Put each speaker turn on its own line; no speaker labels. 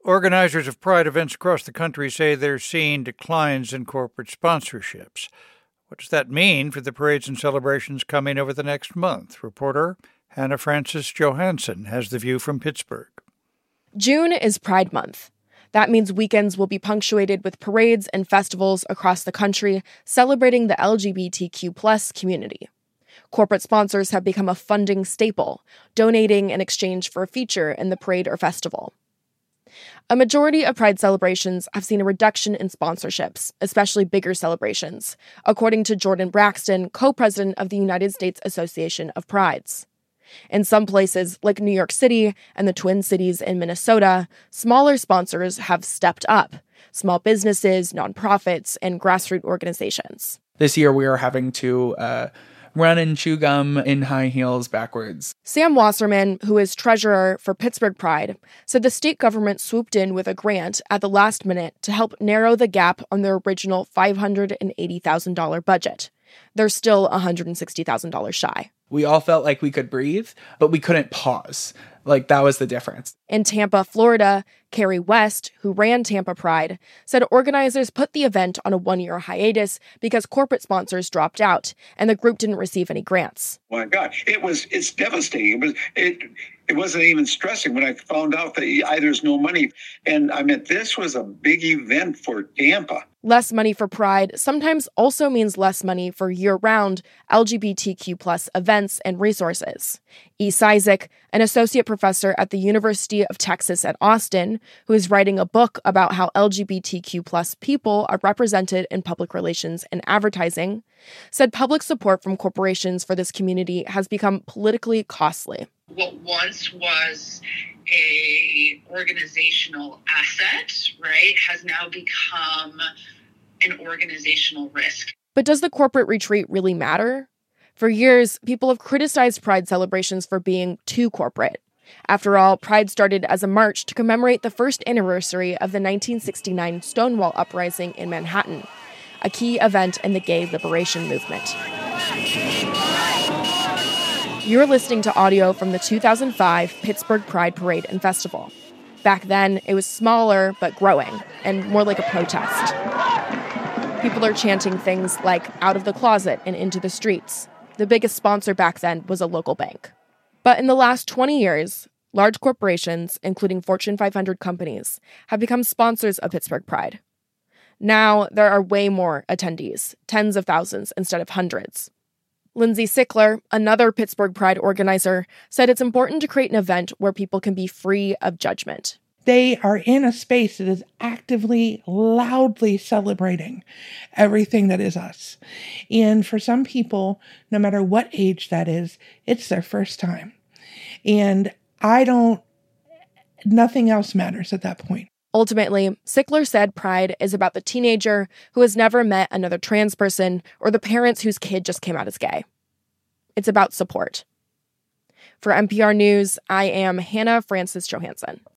Organizers of Pride events across the country say they're seeing declines in corporate sponsorships. What does that mean for the parades and celebrations coming over the next month? Reporter Hannah Francis Johansson has the view from Pittsburgh.
June is Pride Month. That means weekends will be punctuated with parades and festivals across the country celebrating the LGBTQ+ community. Corporate sponsors have become a funding staple, donating in exchange for a feature in the parade or festival. A majority of Pride celebrations have seen a reduction in sponsorships, especially bigger celebrations, according to Jordan Braxton, co-president of the United States Association of Prides. In some places, like New York City and the Twin Cities in Minnesota, smaller sponsors have stepped up: small businesses, nonprofits, and grassroots organizations.
This year we are having to run and chew gum in high heels backwards.
Sam Wasserman, who is treasurer for Pittsburgh Pride, said the state government swooped in with a grant at the last minute to help narrow the gap on their original $580,000 budget. They're still $160,000 shy.
We all felt like we could breathe, but we couldn't pause. Like, that was the difference.
In Tampa, Florida, Carrie West, who ran Tampa Pride, said organizers put the event on a one-year hiatus because corporate sponsors dropped out and the group didn't receive any grants.
Oh my God, it's devastating. It wasn't even stressing when I found out that there's no money. And I mean, this was a big event for Tampa.
Less money for Pride sometimes also means less money for year-round LGBTQ+ events and resources. E. Cizik, an associate professor at the University of Texas at Austin, who is writing a book about how LGBTQ+ people are represented in public relations and advertising, said public support from corporations for this community has become politically costly.
What once was a organizational asset, right, has now become an organizational risk.
But does the corporate retreat really matter? For years, people have criticized Pride celebrations for being too corporate. After all, Pride started as a march to commemorate the first anniversary of the 1969 Stonewall Uprising in Manhattan, a key event in the gay liberation movement. You're listening to audio from the 2005 Pittsburgh Pride Parade and Festival. Back then, it was smaller but growing, and more like a protest. People are chanting things like "out of the closet" and "into the streets." The biggest sponsor back then was a local bank. But in the last 20 years, large corporations, including Fortune 500 companies, have become sponsors of Pittsburgh Pride. Now, there are way more attendees, tens of thousands instead of hundreds. Lindsay Sickler, another Pittsburgh Pride organizer, said it's important to create an event where people can be free of judgment.
They are in a space that is actively, loudly celebrating everything that is us. And for some people, no matter what age that is, it's their first time. And nothing else matters at that point.
Ultimately, Sickler said Pride is about the teenager who has never met another trans person or the parents whose kid just came out as gay. It's about support. For NPR News, I am Hannah Francis Johansson.